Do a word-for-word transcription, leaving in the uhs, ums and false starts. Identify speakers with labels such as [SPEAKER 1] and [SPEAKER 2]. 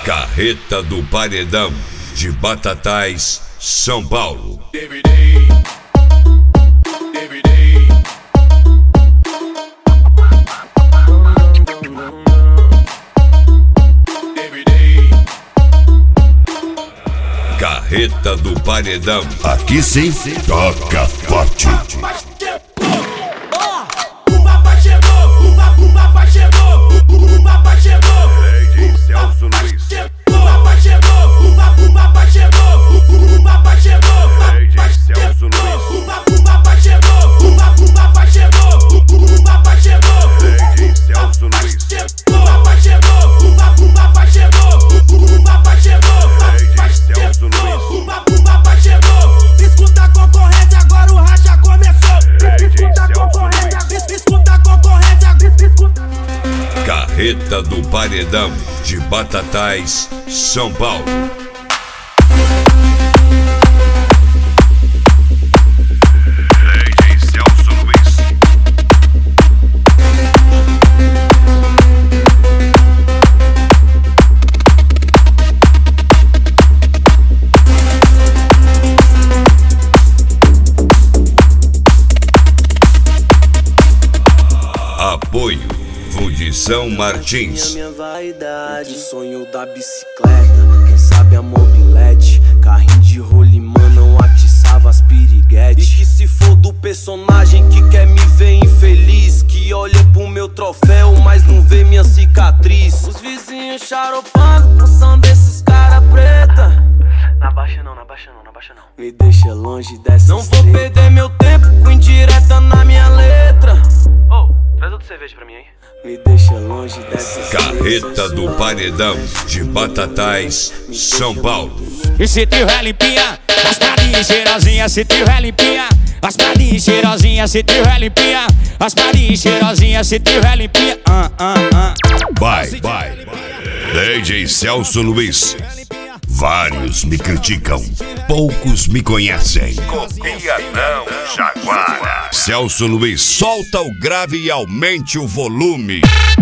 [SPEAKER 1] Carreta do Paredão de Batatais, São Paulo. Carreta do Paredão.
[SPEAKER 2] Aqui sim, toca forte.
[SPEAKER 3] O papai chegou, o papai chegou, o papai chegou.
[SPEAKER 2] Lady Celso Luiz.
[SPEAKER 3] O papai chegou, o papai chegou, o papai chegou.
[SPEAKER 2] Lady Celso Luiz.
[SPEAKER 3] O papai chegou, o papai chegou, o papai chegou.
[SPEAKER 2] Lady Celso Luiz.
[SPEAKER 3] O papai chegou, o papai chegou, o papai chegou.
[SPEAKER 2] Lady Celso Luiz.
[SPEAKER 3] O papai chegou. Escuta a concorrência, agora o racha começou. Escuta a concorrência, escuta a concorrência, escuta.
[SPEAKER 1] Carreta do Paredão de Batatais, São Paulo.
[SPEAKER 2] Lady Celso Luiz.
[SPEAKER 1] Apoio Fundição Martins.
[SPEAKER 4] Minha vaidade, sonho da bicicleta, quem sabe a mobilete, carrinho de rolimã não atiçava as piriguete. E que se for do personagem que quer me ver infeliz, que olha pro meu troféu, mas não vê minha cicatriz. Os vizinhos charopando com som desses cara preta. Na baixa não, na baixa não, na baixa não. Me deixa longe dessa. Não vou perder meu tempo com indireta na minha letra. Oh, traz outra cerveja pra mim aí. Me deixa longe dessa.
[SPEAKER 1] Carreta do Paredão de Batatais, São Paulo.
[SPEAKER 5] E se tiver limpinha, as pradinhas cheirosinhas. Se tiver limpinha, as pradinhas cheirosinhas. Se tiver limpinha, as pradinhas cheirosinhas. Se tiver limpinha, ah, ah, ah.
[SPEAKER 2] Vai, vai. Lady Celso Luiz. Vários me criticam, poucos me conhecem. Copia não, Jaguara. Celso Luiz, solta o grave e aumente o volume.